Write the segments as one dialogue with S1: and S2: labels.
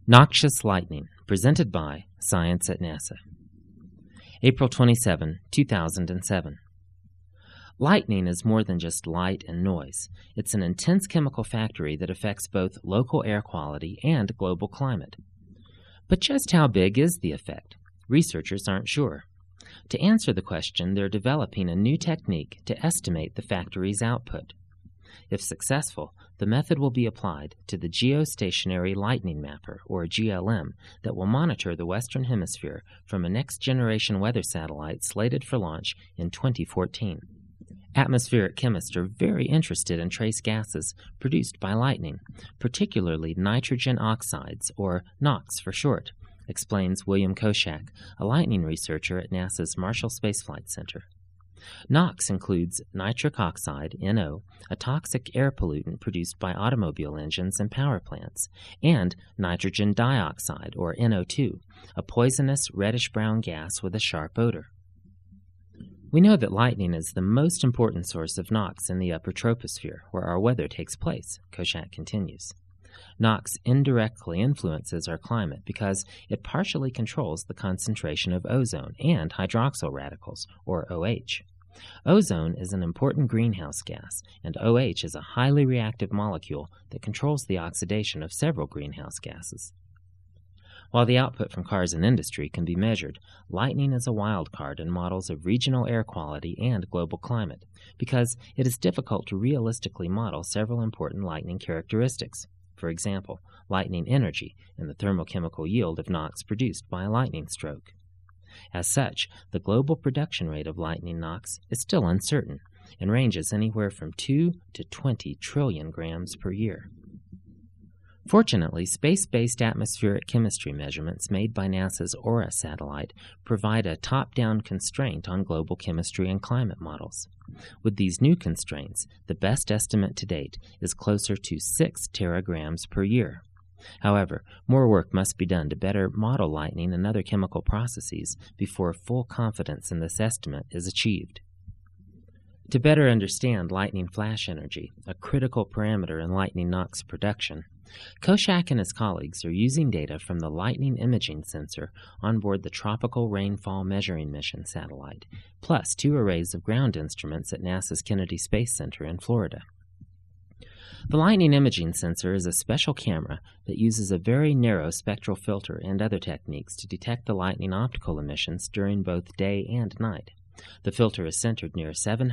S1: Noxious Lightning, presented by Science at NASA. April 27, 2007. Lightning is more than just light and noise. It's an intense chemical factory that affects both local air quality and global climate. But just how big is the effect? Researchers aren't sure. To answer the question, they're developing a new technique to estimate the factory's output. If successful, the method will be applied to the Geostationary Lightning Mapper, or GLM, that will monitor the Western Hemisphere from a next-generation weather satellite slated for launch in 2014. Atmospheric chemists are very interested in trace gases produced by lightning, particularly nitrogen oxides, or NOx for short, explains William Koschak, a lightning researcher at NASA's Marshall Space Flight Center. NOx includes nitric oxide, NO, a toxic air pollutant produced by automobile engines and power plants, and nitrogen dioxide, or NO2, a poisonous reddish-brown gas with a sharp odor. We know that lightning is the most important source of NOx in the upper troposphere, where our weather takes place, Koschak continues. NOx indirectly influences our climate because it partially controls the concentration of ozone and hydroxyl radicals, or OH. Ozone is an important greenhouse gas, and OH is a highly reactive molecule that controls the oxidation of several greenhouse gases. While the output from cars and industry can be measured, lightning is a wild card in models of regional air quality and global climate because it is difficult to realistically model several important lightning characteristics. For example, lightning energy and the thermochemical yield of NOx produced by a lightning stroke. As such, the global production rate of lightning NOx is still uncertain and ranges anywhere from 2 to 20 trillion grams per year. Fortunately, space-based atmospheric chemistry measurements made by NASA's AURA satellite provide a top-down constraint on global chemistry and climate models. With these new constraints, the best estimate to date is closer to 6 teragrams per year. However, more work must be done to better model lightning and other chemical processes before full confidence in this estimate is achieved. To better understand lightning flash energy, a critical parameter in lightning NOx production, Koschak and his colleagues are using data from the Lightning Imaging Sensor on board the Tropical Rainfall Measuring Mission satellite, plus 2 arrays of ground instruments at NASA's Kennedy Space Center in Florida. The Lightning Imaging Sensor is a special camera that uses a very narrow spectral filter and other techniques to detect the lightning optical emissions during both day and night. The filter is centered near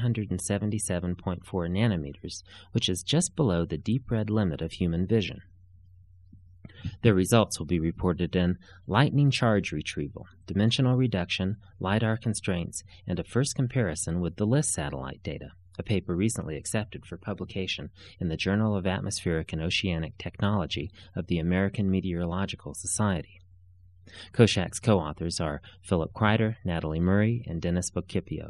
S1: 777.4 nanometers, which is just below the deep red limit of human vision. Their results will be reported in lightning charge retrieval, dimensional reduction, LiDAR constraints, and a first comparison with the LISS satellite data, a paper recently accepted for publication in the Journal of Atmospheric and Oceanic Technology of the American Meteorological Society. Koschak's co-authors are Philip Kreider, Natalie Murray, and Dennis Bocchipio.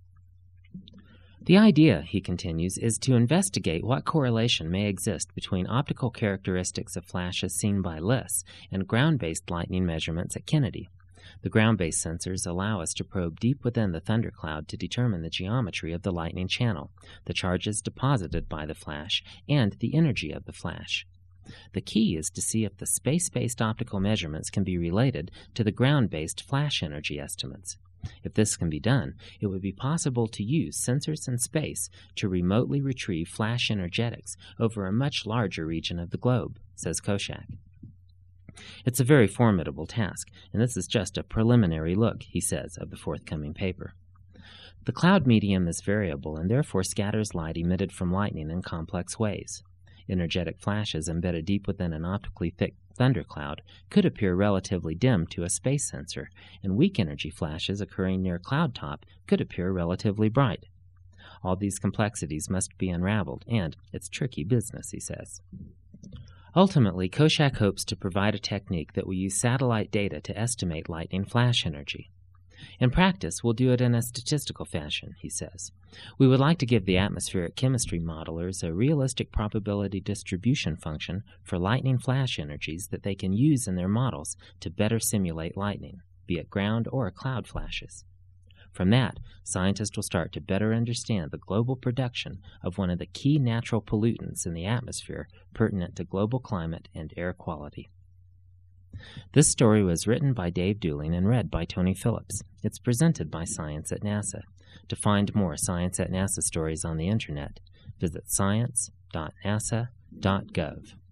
S1: The idea, he continues, is to investigate what correlation may exist between optical characteristics of flashes seen by LISS and ground-based lightning measurements at Kennedy. The ground-based sensors allow us to probe deep within the thundercloud to determine the geometry of the lightning channel, the charges deposited by the flash, and the energy of the flash. The key is to see if the space-based optical measurements can be related to the ground-based flash energy estimates. If this can be done, it would be possible to use sensors in space to remotely retrieve flash energetics over a much larger region of the globe, says Koschak. It's a very formidable task, and this is just a preliminary look, he says, of the forthcoming paper. The cloud medium is variable and therefore scatters light emitted from lightning in complex ways. Energetic flashes embedded deep within an optically thick thundercloud could appear relatively dim to a space sensor, and weak energy flashes occurring near cloud top could appear relatively bright. All these complexities must be unraveled, and it's tricky business, he says. Ultimately, Koschak hopes to provide a technique that will use satellite data to estimate lightning flash energy. In practice, we'll do it in a statistical fashion, he says. We would like to give the atmospheric chemistry modelers a realistic probability distribution function for lightning flash energies that they can use in their models to better simulate lightning, be it ground or cloud flashes. From that, scientists will start to better understand the global production of one of the key natural pollutants in the atmosphere pertinent to global climate and air quality. This story was written by Dave Dooling and read by Tony Phillips. It's presented by Science at NASA. To find more Science at NASA stories on the Internet, visit science.nasa.gov.